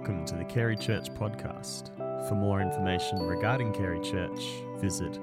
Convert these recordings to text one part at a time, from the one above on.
Welcome to the Carey Church podcast. For more information regarding Carey Church, visit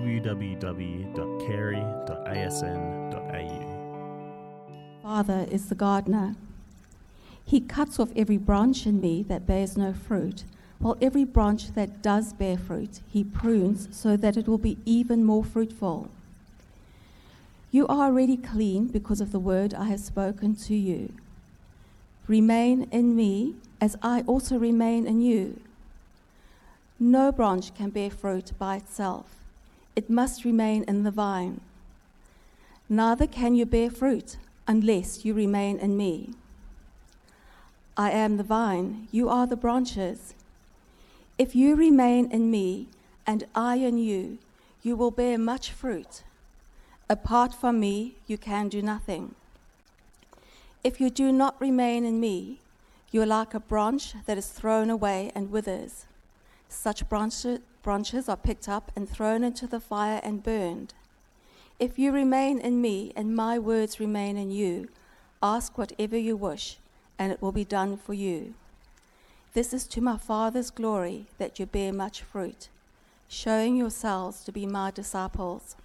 www.carey.asn.au. Father is the gardener. He cuts off every branch in me that bears no fruit, while every branch that does bear fruit he prunes so that it will be even more fruitful. You are already clean because of the word I have spoken to you. Remain in me as I also remain in you. No branch can bear fruit by itself. It must remain in the vine. Neither can you bear fruit unless you remain in me. I am the vine, you are the branches. If you remain in me and I in you, you will bear much fruit. Apart from me, you can do nothing. If you do not remain in me, you are like a branch that is thrown away and withers. Such branches are picked up and thrown into the fire and burned. If you remain in me and my words remain in you, ask whatever you wish, and it will be done for you. This is to my Father's glory that you bear much fruit, showing yourselves to be my disciples.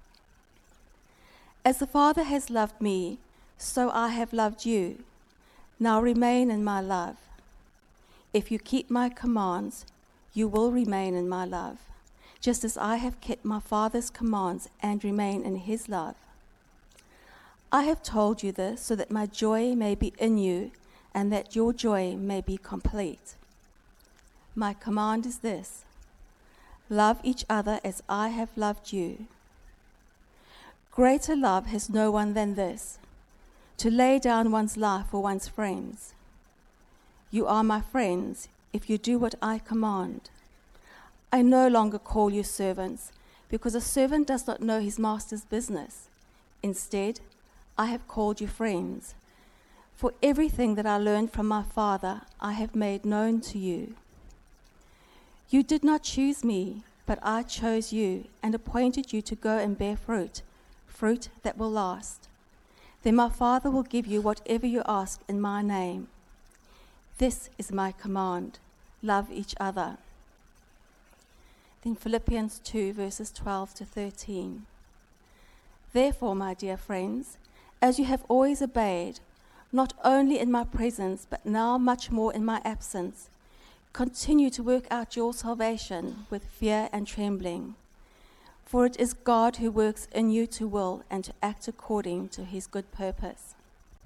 As the Father has loved me, so I have loved you. Now remain in my love. If you keep my commands, you will remain in my love, just as I have kept my Father's commands and remain in his love. I have told you this so that my joy may be in you and that your joy may be complete. My command is this: love each other as I have loved you. Greater love has no one than this, to lay down one's life for one's friends. You are my friends if you do what I command. I no longer call you servants, because a servant does not know his master's business. Instead, I have called you friends. For everything that I learned from my Father, I have made known to you. You did not choose me, but I chose you and appointed you to go and bear fruit that will last. Then my Father will give you whatever you ask in my name. This is my command: love each other. Then Philippians 2, verses 12 to 13. Therefore, my dear friends, as you have always obeyed, not only in my presence, but now much more in my absence, continue to work out your salvation with fear and trembling. For it is God who works in you to will and to act according to his good purpose.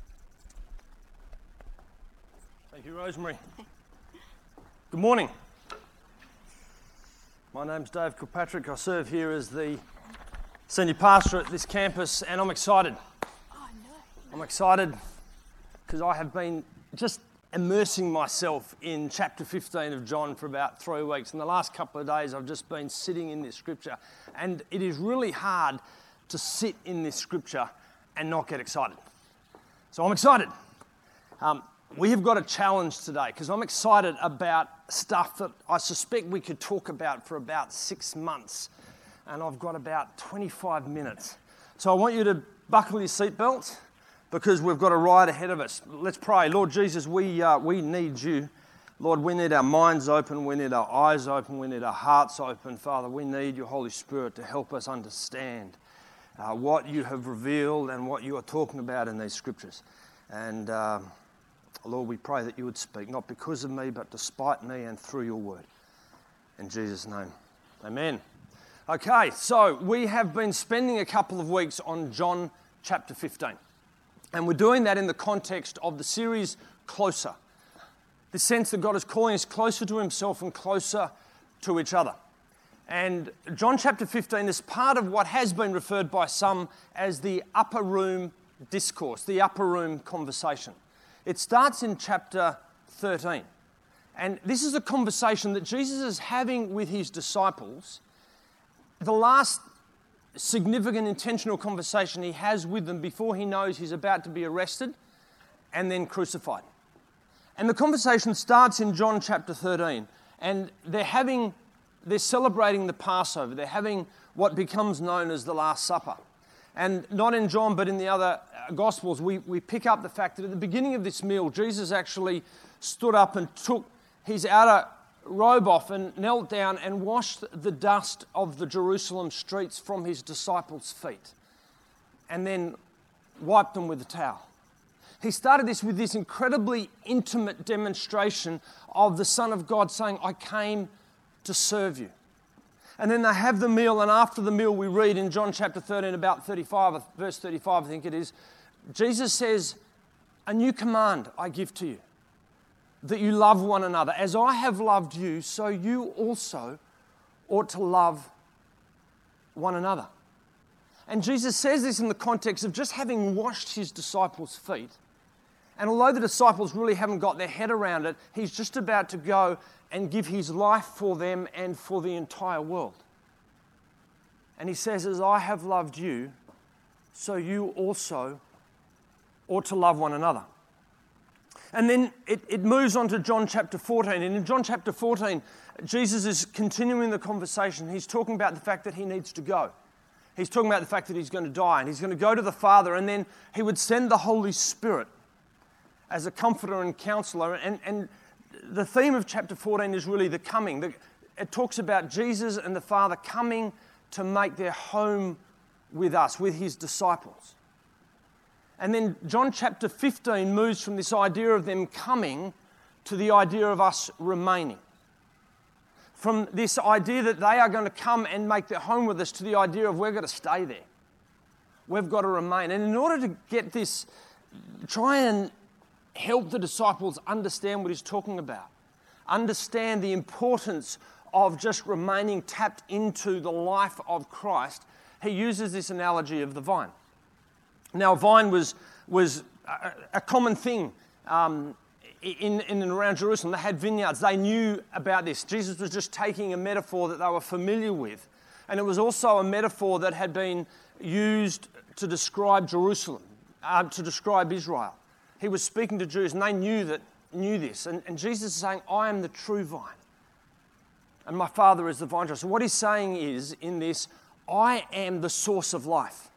Thank you, Rosemary. Good morning. My name's Dave Kilpatrick. I serve here as the senior pastor at this campus, and I'm excited. I'm excited because I have been just immersing myself in chapter 15 of John for about 3 weeks. In the last couple of days, I've just been sitting in this scripture, and it is really hard to sit in this scripture and not get excited. So I'm excited. We have got a challenge today because I'm excited about stuff that I suspect we could talk about for about 6 months, and I've got about 25 minutes. So I want you to buckle your seatbelts, because we've got a ride ahead of us. Let's pray. Lord Jesus, we need you. Lord, we need our minds open. We need our eyes open. We need our hearts open. Father, we need your Holy Spirit to help us understand what you have revealed and what you are talking about in these scriptures. And Lord, we pray that you would speak, not because of me, but despite me and through your word. In Jesus' name, amen. Okay, so we have been spending a couple of weeks on John chapter 15. And we're doing that in the context of the series Closer. The sense that God is calling us closer to himself and closer to each other. And John chapter 15 is part of what has been referred by some as the upper room discourse, the upper room conversation. It starts in chapter 13. And this is a conversation that Jesus is having with his disciples. The last significant intentional conversation he has with them before he knows he's about to be arrested and then crucified. And the conversation starts in John chapter 13, and they're celebrating the Passover. They're having what becomes known as the Last Supper. And not in John, but in the other Gospels, we pick up the fact that at the beginning of this meal, Jesus actually stood up and took his outer robe off and knelt down and washed the dust of the Jerusalem streets from his disciples' feet and then wiped them with a towel. He started this with this incredibly intimate demonstration of the Son of God saying, I came to serve you. And then they have the meal, and after the meal we read in John chapter 13, about 35, verse 35 I think it is, Jesus says, a new command I give to you, that you love one another. As I have loved you, so you also ought to love one another. And Jesus says this in the context of just having washed his disciples' feet. And although the disciples really haven't got their head around it, he's just about to go and give his life for them and for the entire world. And he says, as I have loved you, so you also ought to love one another. And then it moves on to John chapter 14. And in John chapter 14, Jesus is continuing the conversation. He's talking about the fact that he needs to go. He's talking about the fact that he's going to die and he's going to go to the Father, and then he would send the Holy Spirit as a comforter and counselor. And the theme of chapter 14 is really the coming. It talks about Jesus and the Father coming to make their home with us, with his disciples. And then John chapter 15 moves from this idea of them coming to the idea of us remaining. From this idea that they are going to come and make their home with us to the idea of we're going to stay there. We've got to remain. And in order to get this, try and help the disciples understand what he's talking about. Understand the importance of just remaining tapped into the life of Christ. He uses this analogy of the vine. Now, a vine was a common thing in and around Jerusalem. They had vineyards. They knew about this. Jesus was just taking a metaphor that they were familiar with. And it was also a metaphor that had been used to describe Jerusalem, to describe Israel. He was speaking to Jews, and they knew this. And Jesus is saying, I am the true vine, and my Father is the vine dresser. So what he's saying is, in this, I am the source of life.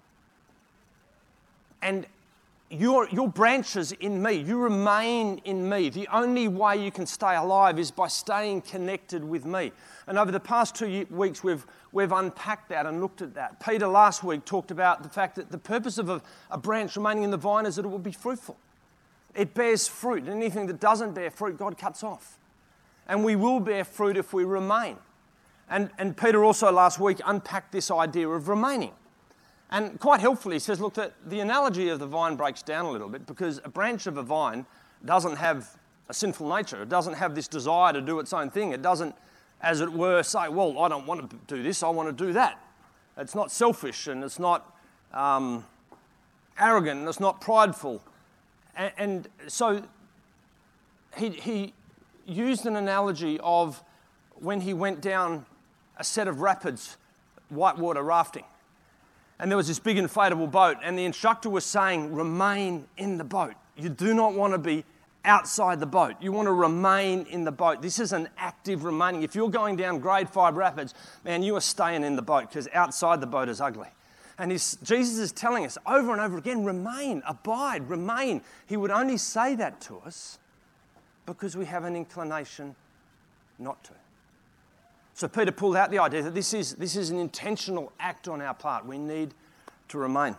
And your branches in me, you remain in me. The only way you can stay alive is by staying connected with me. And over the past 2 weeks, we've unpacked that and looked at that. Peter last week talked about the fact that the purpose of a branch remaining in the vine is that it will be fruitful. It bears fruit. Anything that doesn't bear fruit, God cuts off. And we will bear fruit if we remain. And Peter also last week unpacked this idea of remaining. And quite helpfully, he says, look, the analogy of the vine breaks down a little bit, because a branch of a vine doesn't have a sinful nature. It doesn't have this desire to do its own thing. It doesn't, as it were, say, well, I don't want to do this, I want to do that. It's not selfish, and it's not arrogant, and it's not prideful. And so he used an analogy of when he went down a set of rapids, whitewater rafting. And there was this big inflatable boat, and the instructor was saying, remain in the boat. You do not want to be outside the boat. You want to remain in the boat. This is an active remaining. If you're going down grade 5 rapids, man, you are staying in the boat, because outside the boat is ugly. And Jesus is telling us over and over again, remain, abide, remain. He would only say that to us because we have an inclination not to. So Peter pulled out the idea that this is an intentional act on our part. We need to remain.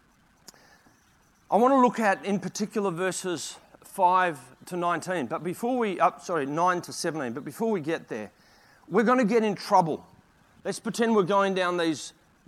I want to look at, in particular, verses 5 to 19. But before 9 to 17. But before we get there, we're going to get in trouble. Let's pretend we're going down this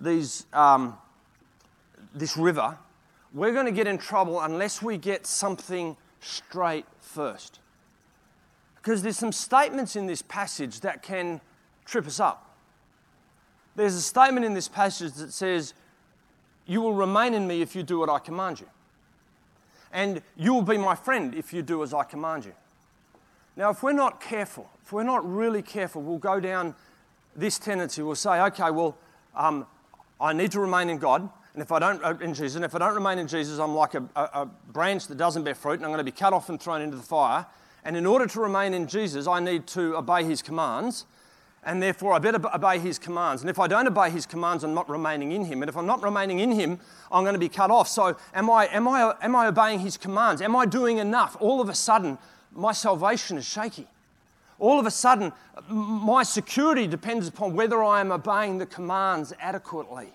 river. We're going to get in trouble unless we get something straight first. Because there's some statements in this passage that can trip us up. There's a statement in this passage that says, you will remain in me if you do what I command you. And you will be my friend if you do as I command you. Now, if we're not careful, if we're not really careful, we'll go down this tendency. We'll say, okay, well, I need to remain in God, and if I don't in Jesus, and if I don't remain in Jesus, I'm like a branch that doesn't bear fruit, and I'm going to be cut off and thrown into the fire. And in order to remain in Jesus, I need to obey his commands. And therefore, I better obey his commands. And if I don't obey his commands, I'm not remaining in him. And if I'm not remaining in him, I'm going to be cut off. So am I obeying his commands? Am I doing enough? All of a sudden, my salvation is shaky. All of a sudden, my security depends upon whether I am obeying the commands adequately.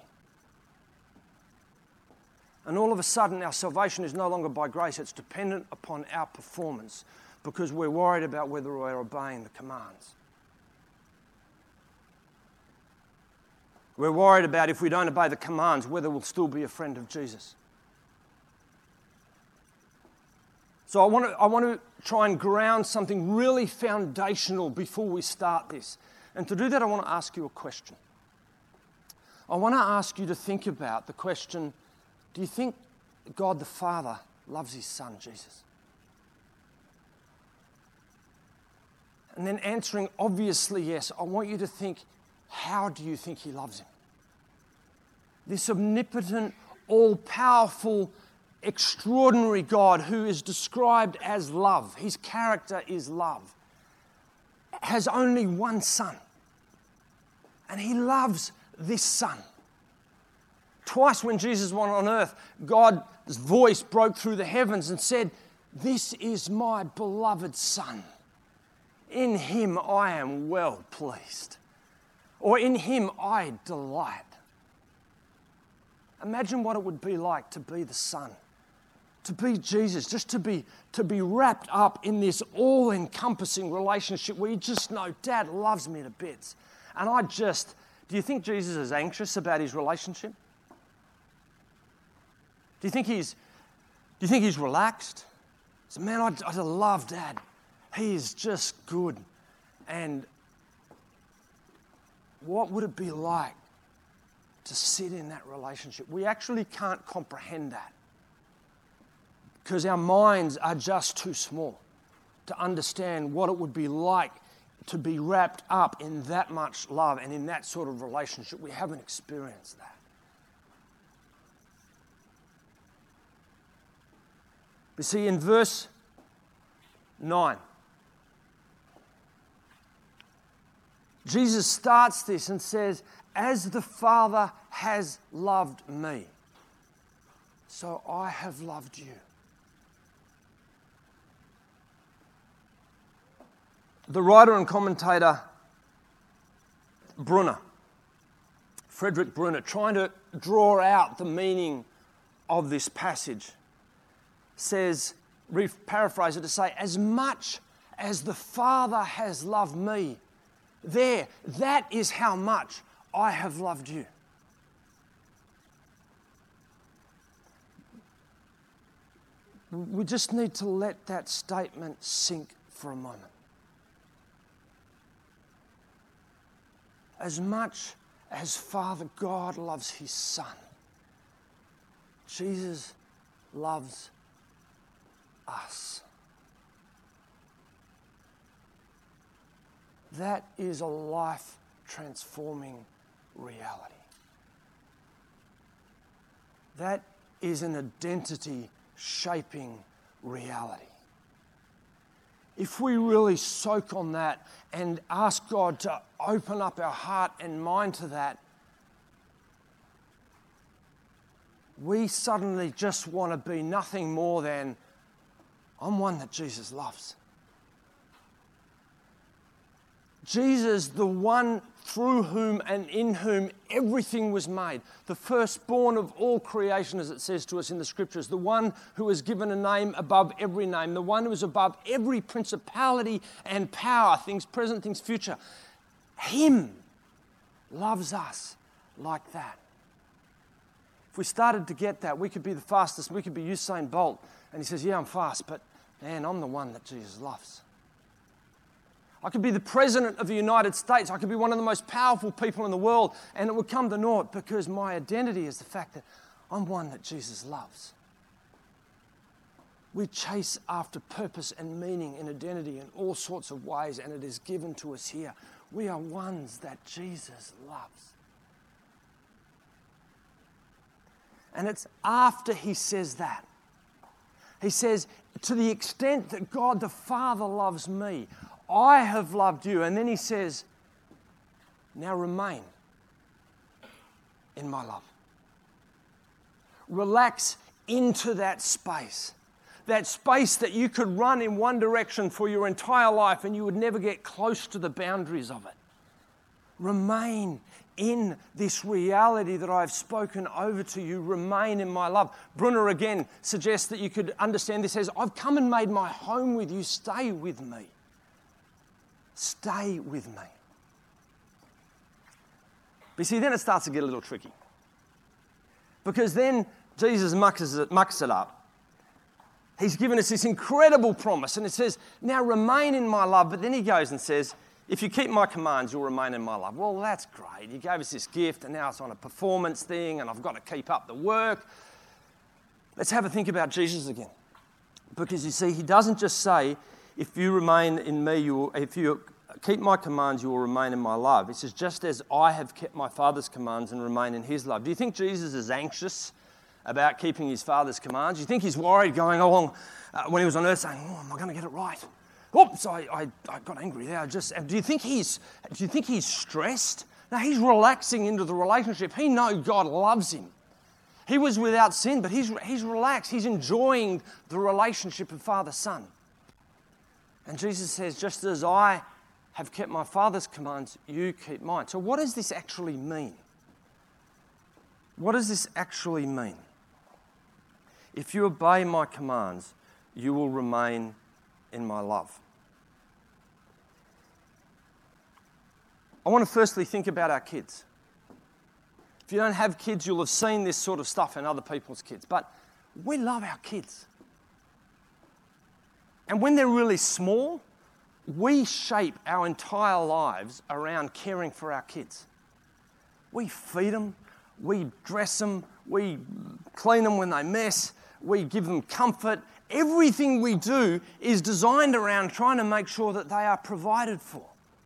And all of a sudden, our salvation is no longer by grace, it's dependent upon our performance because we're worried about whether we're obeying the commands. We're worried about if we don't obey the commands, whether we'll still be a friend of Jesus. So I want to try and ground something really foundational before we start this. And to do that, I want to ask you a question. I want to ask you to think about the question, do you think God the Father loves his Son, Jesus? And then answering obviously yes, I want you to think, how do you think he loves him? This omnipotent, all-powerful, extraordinary God who is described as love, his character is love, has only one Son. And he loves this Son. Twice when Jesus was on earth, God's voice broke through the heavens and said, "This is my beloved Son. In him I am well pleased." Or in him I delight. Imagine what it would be like to be the Son, to be Jesus, just to be wrapped up in this all-encompassing relationship where you just know, Dad loves me to bits. And do you think Jesus is anxious about his relationship? Do you think he's relaxed? So, man, I love Dad. He is just good. And what would it be like to sit in that relationship? We actually can't comprehend that because our minds are just too small to understand what it would be like to be wrapped up in that much love and in that sort of relationship. We haven't experienced that. You see, in verse 9, Jesus starts this and says, "As the Father has loved me, so I have loved you." The writer and commentator Frederick Brunner, trying to draw out the meaning of this passage, says, paraphrase it to say, "As much as the Father has loved me, that is how much I have loved you." We just need to let that statement sink for a moment. As much as Father God loves his Son, Jesus loves us. That is a life-transforming reality. That is an identity-shaping reality. If we really soak on that and ask God to open up our heart and mind to that, we suddenly just want to be nothing more than, I'm one that Jesus loves. Jesus, the one through whom and in whom everything was made, the firstborn of all creation, as it says to us in the Scriptures, the one who was given a name above every name, the one who is above every principality and power, things present, things future. Him loves us like that. If we started to get that, we could be the fastest, we could be Usain Bolt. And he says, "Yeah, I'm fast, but man, I'm the one that Jesus loves." I could be the President of the United States. I could be one of the most powerful people in the world, and it would come to naught because my identity is the fact that I'm one that Jesus loves. We chase after purpose and meaning and identity in all sorts of ways, and it is given to us here. We are ones that Jesus loves. And it's after he says that. He says, to the extent that God the Father loves me, I have loved you. And then he says, now remain in my love. Relax into that space. that space that you could run in one direction for your entire life and you would never get close to the boundaries of it. Remain in this reality that I've spoken over to you. Remain in my love. Brunner again suggests that you could understand this as, I've come and made my home with you. Stay with me. Stay with me. But you see, then it starts to get a little tricky. Because then Jesus mucks it up. He's given us this incredible promise, and it says, now remain in my love. But then he goes and says, if you keep my commands, you'll remain in my love. Well, that's great. You gave us this gift, and now it's on a performance thing, and I've got to keep up the work. Let's have a think about Jesus again. Because you see, he doesn't just say, if you remain in me, if you keep my commands, you will remain in my love. He says, just as I have kept my Father's commands and remain in his love. Do you think Jesus is anxious about keeping his Father's commands? Do you think he's worried going along when he was on earth saying, oh, am I going to get it right? Oops, I got angry there. Do you think he's stressed? No, he's relaxing into the relationship. He knows God loves him. He was without sin, but he's relaxed. He's enjoying the relationship of Father-Son. And Jesus says, just as I have kept my Father's commands, you keep mine. So what does this actually mean? What does this actually mean? If you obey my commands, you will remain in my love. I want to firstly think about our kids. If you don't have kids, you'll have seen this sort of stuff in other people's kids. But we love our kids. And when they're really small, we shape our entire lives around caring for our kids. We feed them, we dress them, we clean them when they mess, we give them comfort. Everything we do is designed around trying to make sure that they are provided for.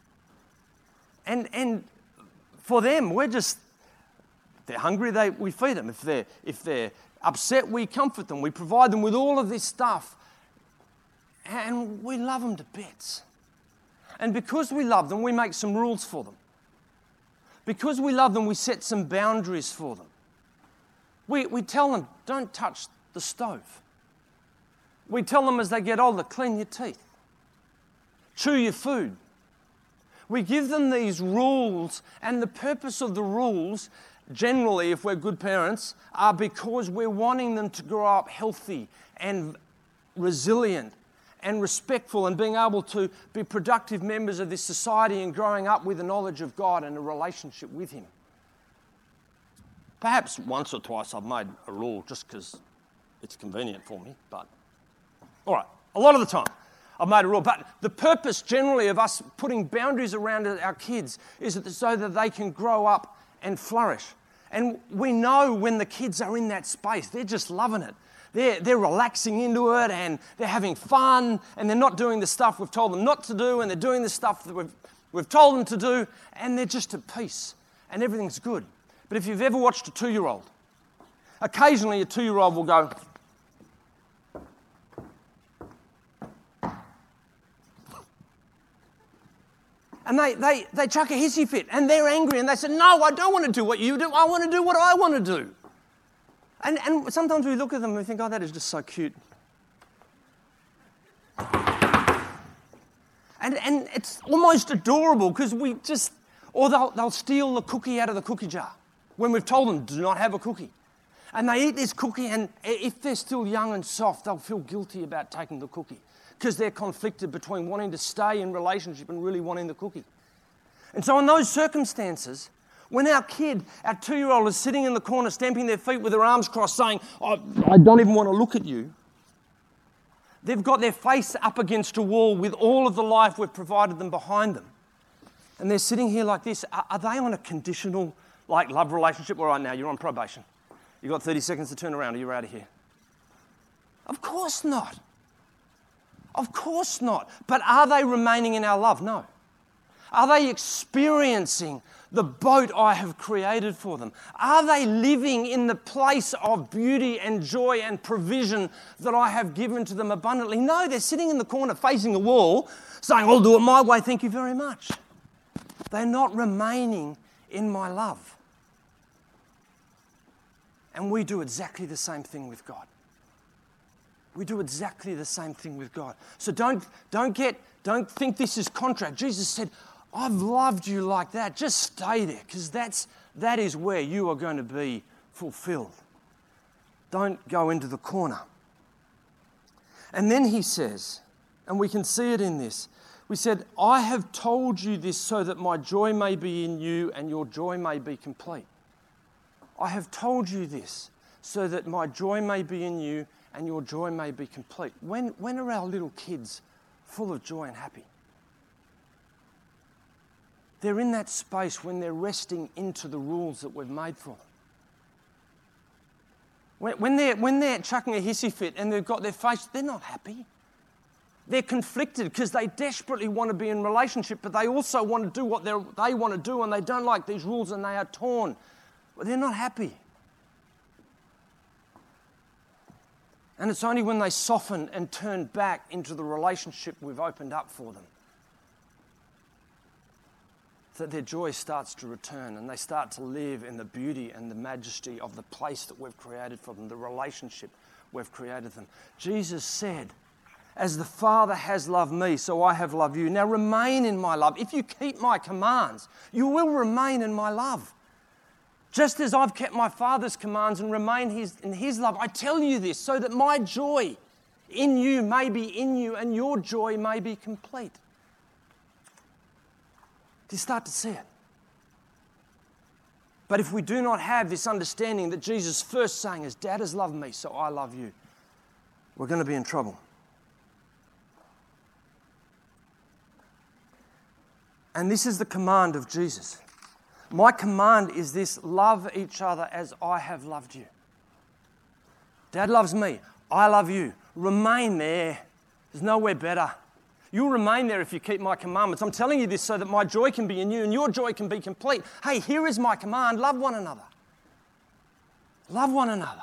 And for them, if they're hungry, we feed them. If they're upset, we comfort them. We provide them with all of this stuff. And we love them to bits. And because we love them, we make some rules for them. Because we love them, we set some boundaries for them. We tell them, don't touch the stove. We tell them as they get older, clean your teeth. Chew your food. We give them these rules, and the purpose of the rules, generally, if we're good parents, are because we're wanting them to grow up healthy and resilient and respectful and being able to be productive members of this society and growing up with a knowledge of God and a relationship with Him. Perhaps once or twice I've made a rule just because it's convenient for me, but all right, a lot of the time I've made a rule. But the purpose generally of us putting boundaries around our kids is so that they can grow up and flourish. And we know when the kids are in that space, they're just loving it. They're relaxing into it and they're having fun and they're not doing the stuff we've told them not to do and they're doing the stuff that we've told them to do and they're just at peace and everything's good. But if you've ever watched a 2-year-old, occasionally a 2-year-old will go, and they chuck a hissy fit and they're angry and they say, no, I don't want to do what you do. I want to do what I want to do. And sometimes we look at them and we think, oh, that is just so cute. And it's almost adorable because or they'll steal the cookie out of the cookie jar when we've told them do not have a cookie. And they eat this cookie and if they're still young and soft, they'll feel guilty about taking the cookie because they're conflicted between wanting to stay in relationship and really wanting the cookie. And so in those circumstances, when our 2-year-old is sitting in the corner stamping their feet with their arms crossed saying, I don't even want to look at you, they've got their face up against a wall with all of the life we've provided them behind them. And they're sitting here like this. Are they on a conditional love relationship? All right, now you're on probation. You've got 30 seconds to turn around or you're out of here. Of course not. Of course not. But are they remaining in our love? No. Are they experiencing the boat I have created for them? Are they living in the place of beauty and joy and provision that I have given to them abundantly? No, they're sitting in the corner facing the wall saying, I'll do it my way, thank you very much. They're not remaining in my love. And we do exactly the same thing with God. We do exactly the same thing with God. So don't think this is contract. Jesus said, I've loved you like that. Just stay there, because that is where you are going to be fulfilled. Don't go into the corner. And then he says, and we can see it in this, we said, I have told you this so that my joy may be in you and your joy may be complete. I have told you this so that my joy may be in you and your joy may be complete. When are our little kids full of joy and happy? They're in that space when they're resting into the rules that we've made for them. When they're chucking a hissy fit and they've got their face, they're not happy. They're conflicted because they desperately want to be in relationship, but they also want to do what they want to do, and they don't like these rules and they are torn. But they're not happy. And it's only when they soften and turn back into the relationship we've opened up for them that their joy starts to return and they start to live in the beauty and the majesty of the place that we've created for them, the relationship we've created them. Jesus said, as the Father has loved me, so I have loved you. Now remain in my love. If you keep my commands, you will remain in my love. Just as I've kept my Father's commands and remain in his love, I tell you this so that my joy in you may be in you and your joy may be complete. Do you start to see it? But if we do not have this understanding that Jesus first saying is, Dad has loved me, so I love you, we're going to be in trouble. And this is the command of Jesus. My command is this: love each other as I have loved you. Dad loves me. I love you. Remain there. There's nowhere better. You'll remain there if you keep my commandments. I'm telling you this so that my joy can be in you and your joy can be complete. Hey, here is my command. Love one another. Love one another.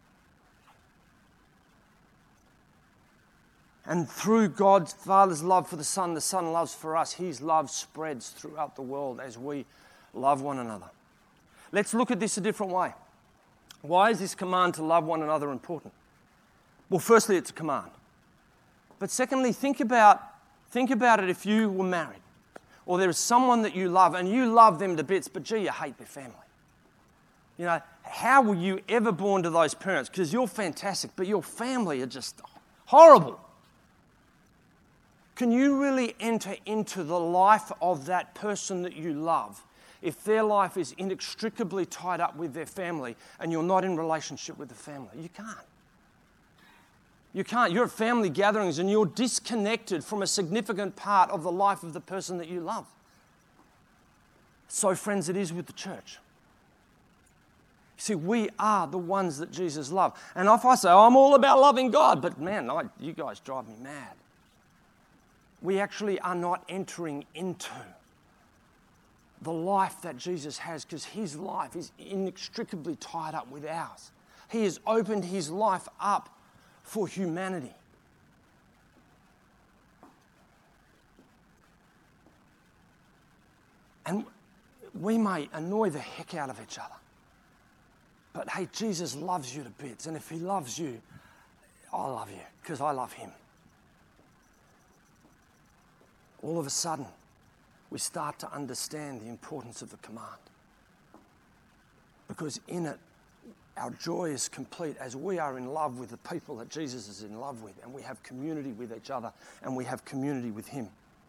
And through God's Father's love for the Son loves for us. His love spreads throughout the world as we love one another. Let's look at this a different way. Why is this command to love one another important? Well, firstly, it's a command. But secondly, think about it if you were married or there is someone that you love and you love them to bits, but gee, you hate their family. You know, how were you ever born to those parents? Because you're fantastic, but your family are just horrible. Can you really enter into the life of that person that you love if their life is inextricably tied up with their family and you're not in relationship with the family? You can't. You can't. You're at family gatherings and you're disconnected from a significant part of the life of the person that you love. So, friends, it is with the church. See, we are the ones that Jesus loved. And if I say, I'm all about loving God, but man, you guys drive me mad. We actually are not entering into the life that Jesus has, because his life is inextricably tied up with ours. He has opened his life up for humanity. And we may annoy the heck out of each other. But hey, Jesus loves you to bits. And if he loves you, I love you because I love him. All of a sudden, we start to understand the importance of the command. Because in it, our joy is complete as we are in love with the people that Jesus is in love with, and we have community with each other, and we have community with him.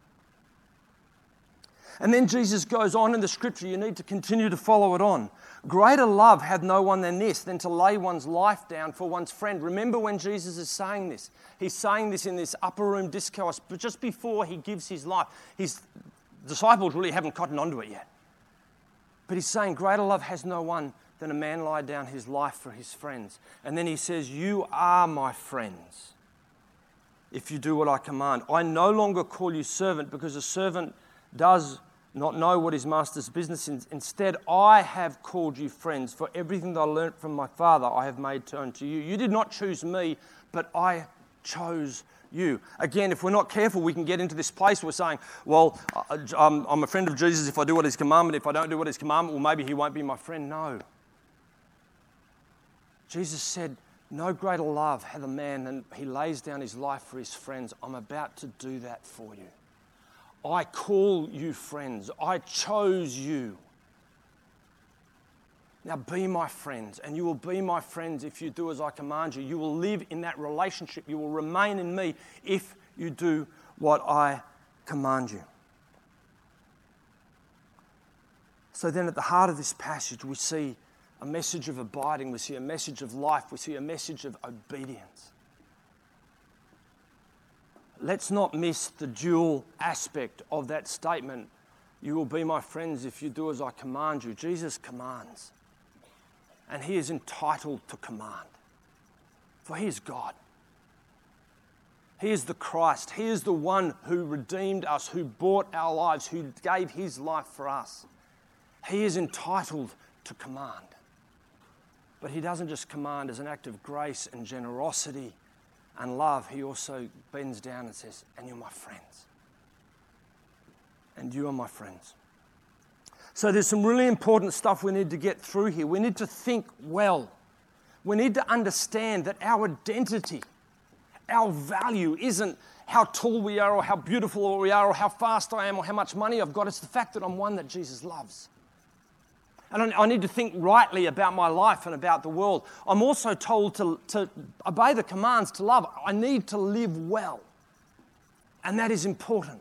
And then Jesus goes on in the scripture. You need to continue to follow it on. Greater love hath no one than this, than to lay one's life down for one's friend. Remember when Jesus is saying this. He's saying this in this upper room discourse, but just before he gives his life. His disciples really haven't cottoned onto it yet. But he's saying greater love has no one than a man lie down his life for his friends. And then he says, you are my friends if you do what I command. I no longer call you servant, because a servant does not know what his master's business is. Instead, I have called you friends, for everything that I learnt from my Father I have made known to you. You did not choose me, but I chose you. Again, if we're not careful, we can get into this place where we're saying, well, I'm a friend of Jesus if I do what his commandment. If I don't do what his commandment, well, maybe he won't be my friend. No. Jesus said, No greater love hath a man than he lays down his life for his friends. I'm about to do that for you. I call you friends. I chose you. Now be my friends, and you will be my friends if you do as I command you. You will live in that relationship. You will remain in me if you do what I command you. So then at the heart of this passage, we see a message of abiding, we see a message of life, we see a message of obedience. Let's not miss the dual aspect of that statement. You will be my friends if you do as I command you. Jesus commands, and he is entitled to command, for he is God. He is the Christ. He is the one who redeemed us, who bought our lives, who gave his life for us. He is entitled to command. But he doesn't just command as an act of grace and generosity and love. He also bends down and says, and you're my friends. And you are my friends. So there's some really important stuff we need to get through here. We need to think well. We need to understand that our identity, our value isn't how tall we are or how beautiful we are or how fast I am or how much money I've got. It's the fact that I'm one that Jesus loves. And I need to think rightly about my life and about the world. I'm also told to obey the commands, to love. I need to live well. And that is important.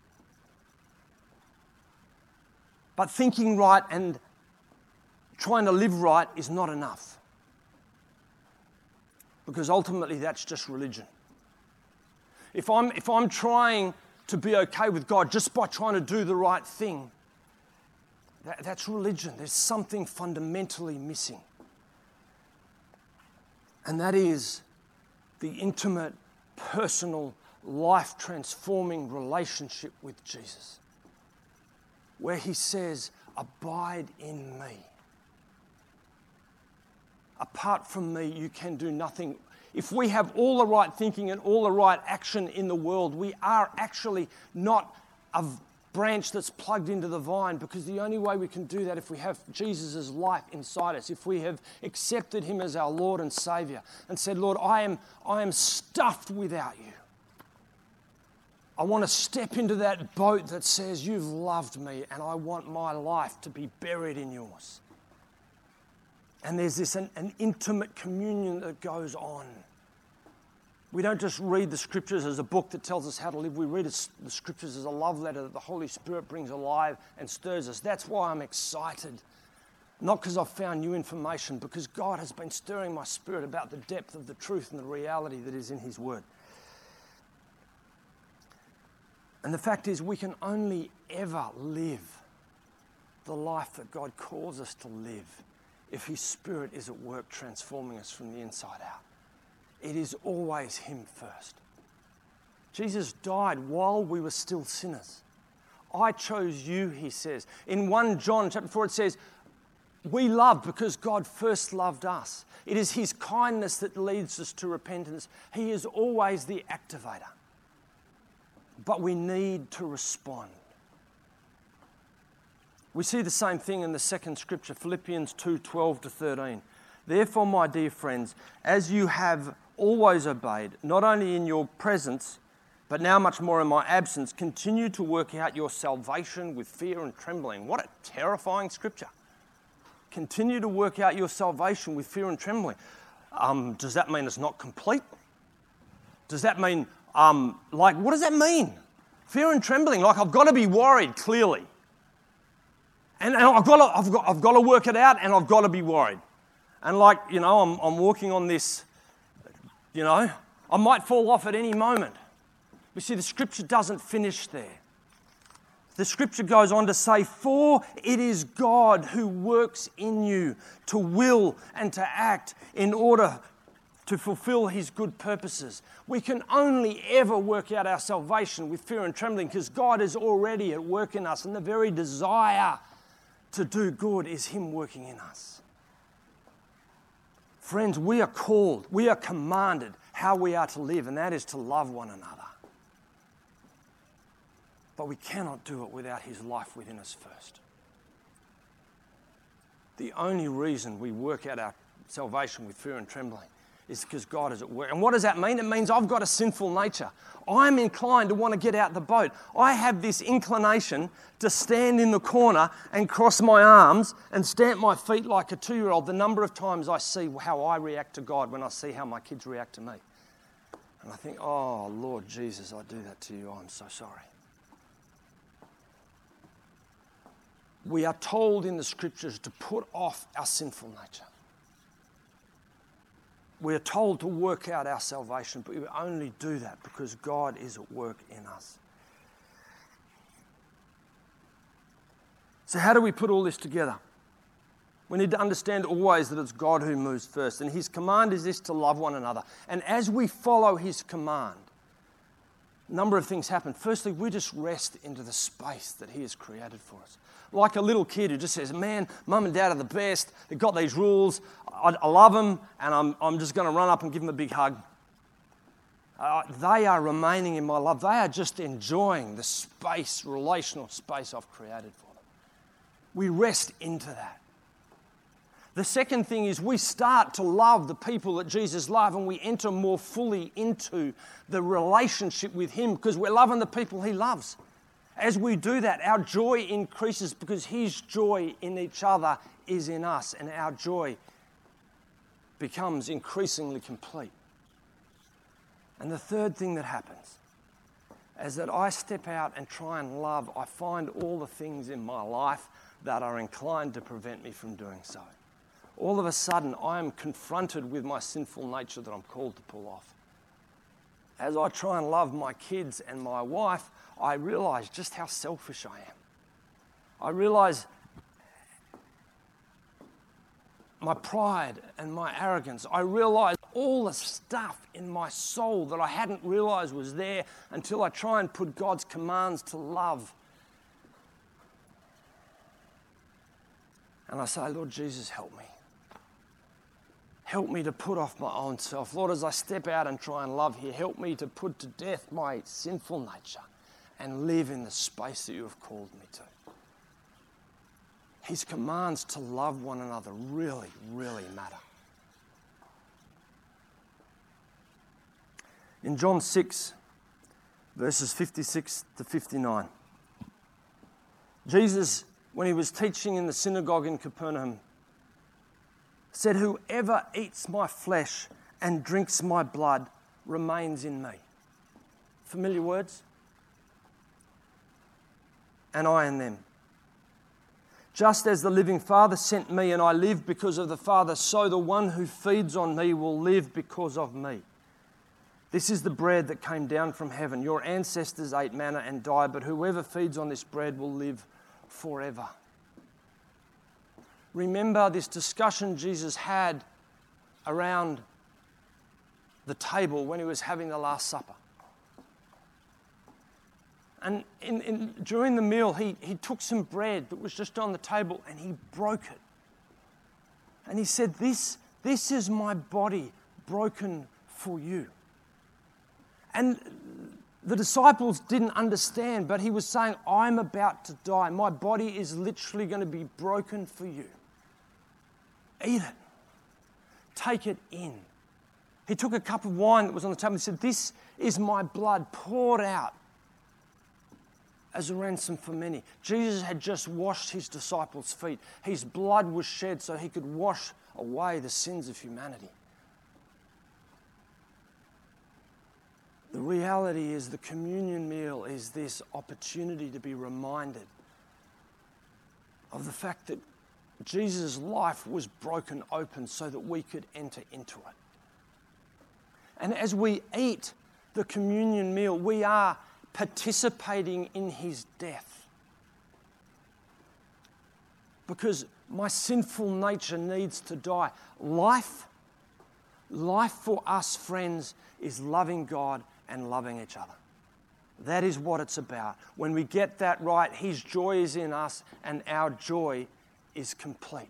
But thinking right and trying to live right is not enough. Because ultimately that's just religion. If I'm trying to be okay with God just by trying to do the right thing, that's religion. There's something fundamentally missing. And that is the intimate, personal, life-transforming relationship with Jesus, where he says, abide in me. Apart from me, you can do nothing. If we have all the right thinking and all the right action in the world, we are actually not a branch that's plugged into the vine, because the only way we can do that if we have Jesus' life inside us, if we have accepted him as our Lord and Saviour and said, Lord, I am stuffed without you. I want to step into that boat that says you've loved me and I want my life to be buried in yours. And there's this an intimate communion that goes on. We don't just read the Scriptures as a book that tells us how to live. We read the Scriptures as a love letter that the Holy Spirit brings alive and stirs us. That's why I'm excited. Not because I've found new information, because God has been stirring my spirit about the depth of the truth and the reality that is in his word. And the fact is, we can only ever live the life that God calls us to live if his Spirit is at work transforming us from the inside out. It is always him first. Jesus died while we were still sinners. I chose you, he says. In 1 John chapter 4 it says, we love because God first loved us. It is his kindness that leads us to repentance. He is always the activator. But we need to respond. We see the same thing in the second scripture, Philippians 2:12-13. Therefore, my dear friends, as you have always obeyed, not only in your presence, but now much more in my absence, continue to work out your salvation with fear and trembling. What a terrifying scripture. Continue to work out your salvation with fear and trembling. Does that mean it's not complete? Does that mean, what does that mean? Fear and trembling, like I've got to be worried, clearly. And I've got to work it out, and I've got to be worried. And I'm walking on this, I might fall off at any moment. But see, the scripture doesn't finish there. The scripture goes on to say, for it is God who works in you to will and to act in order to fulfill his good purposes. We can only ever work out our salvation with fear and trembling because God is already at work in us, and the very desire to do good is him working in us. Friends, we are called, we are commanded how we are to live, and that is to love one another. But we cannot do it without his life within us first. The only reason we work out our salvation with fear and trembling is because God is at work. And what does that mean? It means I've got a sinful nature. I'm inclined to want to get out the boat. I have this inclination to stand in the corner and cross my arms and stamp my feet like a 2-year-old. The number of times I see how I react to God when I see how my kids react to me. And I think, oh, Lord Jesus, I do that to you. I'm so sorry. We are told in the Scriptures to put off our sinful nature. We are told to work out our salvation, but we only do that because God is at work in us. So how do we put all this together? We need to understand always that it's God who moves first, and His command is this: to love one another. And as we follow His command, a number of things happen. Firstly, we just rest into the space that He has created for us. Like a little kid who just says, man, mum and dad are the best. They've got these rules. I love them, and I'm just going to run up and give them a big hug. They are remaining in my love. They are just enjoying the space, relational space I've created for them. We rest into that. The second thing is we start to love the people that Jesus loved, and we enter more fully into the relationship with Him because we're loving the people He loves. As we do that, our joy increases because His joy in each other is in us, and our joy becomes increasingly complete. And the third thing that happens is that I step out and try and love. I find all the things in my life that are inclined to prevent me from doing so. All of a sudden, I am confronted with my sinful nature that I'm called to pull off. As I try and love my kids and my wife, I realize just how selfish I am. I realize my pride and my arrogance. I realize all the stuff in my soul that I hadn't realized was there until I try and put God's commands to love. And I say, Lord Jesus, help me. Help me to put off my own self. Lord, as I step out and try and love here, help me to put to death my sinful nature and live in the space that you have called me to. His commands to love one another really, really matter. In John 6, verses 56 to 59, Jesus, when He was teaching in the synagogue in Capernaum, said, whoever eats my flesh and drinks my blood remains in me. Familiar words? And I in them. Just as the living Father sent me and I live because of the Father, so the one who feeds on me will live because of me. This is the bread that came down from heaven. Your ancestors ate manna and died, but whoever feeds on this bread will live forever. Remember this discussion Jesus had around the table when He was having the Last Supper. And during the meal, he took some bread that was just on the table and He broke it. And He said, this is my body broken for you. And the disciples didn't understand, but He was saying, I'm about to die. My body is literally going to be broken for you. Eat it. Take it in. He took a cup of wine that was on the table and said, this is my blood poured out as a ransom for many. Jesus had just washed His disciples' feet. His blood was shed so He could wash away the sins of humanity. The reality is the communion meal is this opportunity to be reminded of the fact that Jesus' life was broken open so that we could enter into it. And as we eat the communion meal, we are participating in His death. Because my sinful nature needs to die. Life for us, friends, is loving God and loving each other. That is what it's about. When we get that right, His joy is in us and our joy is complete.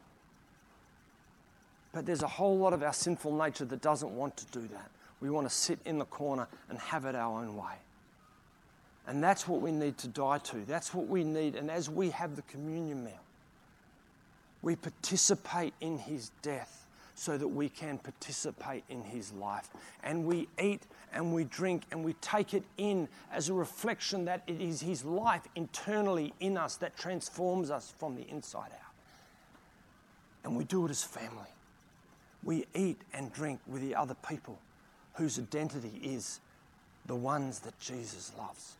But there's a whole lot of our sinful nature that doesn't want to do that. We want to sit in the corner and have it our own way. And that's what we need to die to. That's what we need. And as we have the communion meal, we participate in His death so that we can participate in his life. And we eat and we drink and we take it in as a reflection that it is his life internally in us that transforms us from the inside out. And we do it as family. We eat and drink with the other people whose identity is the ones that Jesus loves.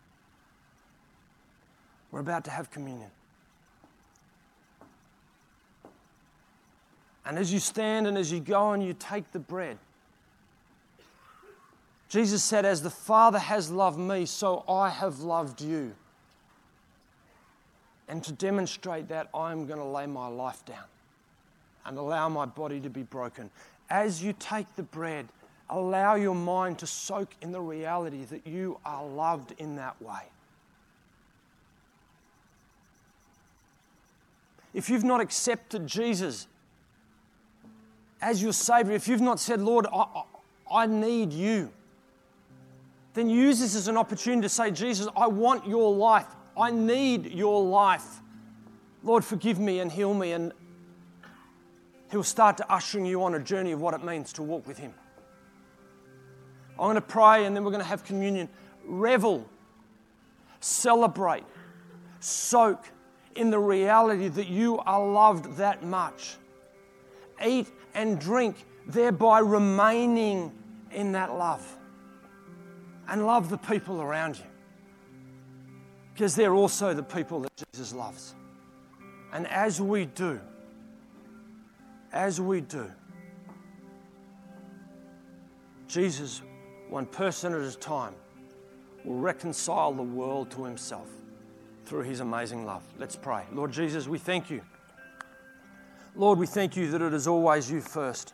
We're about to have communion. And as you stand and as you go and you take the bread, Jesus said, as the Father has loved me, so I have loved you. And to demonstrate that, I'm going to lay my life down and allow my body to be broken. As you take the bread, allow your mind to soak in the reality that you are loved in that way. If you've not accepted Jesus as your Savior, if you've not said, Lord, I need you, then use this as an opportunity to say, Jesus, I want your life. I need your life. Lord, forgive me and heal me. And he'll start to ushering you on a journey of what it means to walk with him. I'm going to pray and then we're going to have communion. Revel, celebrate, soak in the reality that you are loved that much. Eat and drink, thereby remaining in that love. And love the people around you, because they're also the people that Jesus loves. And as we do, Jesus, one person at a time, will reconcile the world to himself through his amazing love. Let's pray. Lord Jesus, we thank you. Lord, we thank you that it is always you first.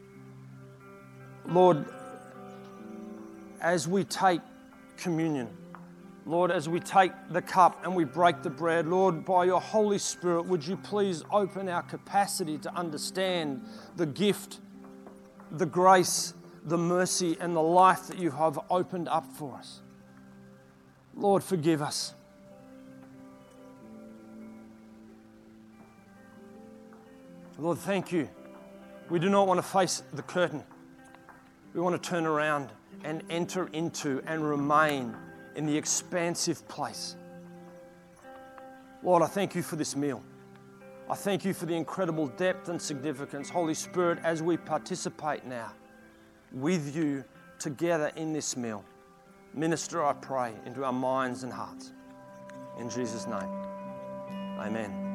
Lord, as we take communion, Lord, as we take the cup and we break the bread, Lord, by your Holy Spirit, would you please open our capacity to understand the gift, the grace, the mercy, and the life that you have opened up for us. Lord, forgive us. Lord, thank you. We do not want to face the curtain. We want to turn around and enter into and remain in the expansive place. Lord, I thank you for this meal. I thank you for the incredible depth and significance. Holy Spirit, as we participate now with you together in this meal, minister, I pray, into our minds and hearts. In Jesus' name, amen.